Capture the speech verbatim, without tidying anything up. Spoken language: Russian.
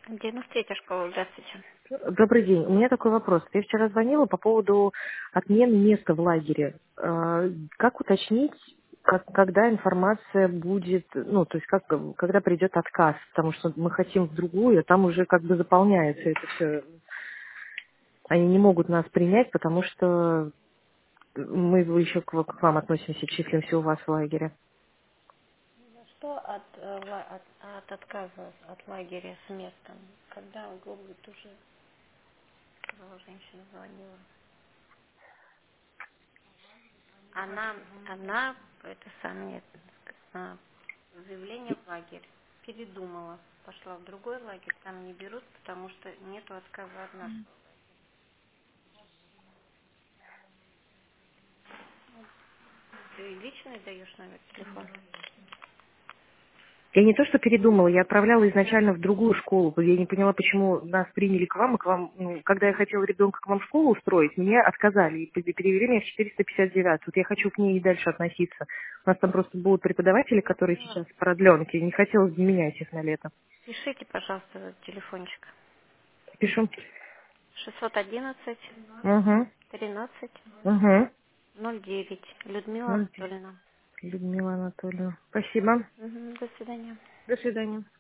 девяносто третья школа, здравствуйте. Добрый день. У меня такой вопрос. Я вчера звонила по поводу отмены места в лагере. Э, Как уточнить, как- когда информация будет, ну, то есть как, когда придет отказ? Потому что мы хотим в другую, а там уже как бы заполняется это все. Они не могут нас принять, потому что мы еще к, к вам относимся, числимся у вас в лагере. Что от, э, ла- от, от отказа от лагеря с местом? Когда будет уже, сказала женщина, звонила. Она, она, это самое, а, заявление в лагерь передумала. Пошла в другой лагерь, там не берут, потому что нету отказа от нас. Ты личный даешь номер телефона? Я не то, что передумала, я отправляла изначально в другую школу. Я не поняла, почему нас приняли к вам, и к вам, ну, когда я хотела ребенка к вам в школу устроить, меня отказали и пере- перевели меня в четыреста пятьдесят девять. Вот я хочу к ней и дальше относиться. У нас там просто будут преподаватели, которые Поняла. сейчас продленки, не хотелось бы менять их на лето. Пишите, пожалуйста, этот телефончик. Пишу. шестьсот одиннадцать Угу. тринадцать Угу. ноль девять. Людмила Ну, Анатольевна. Людмила Анатольевна. Спасибо. Мгм, до свидания. До свидания.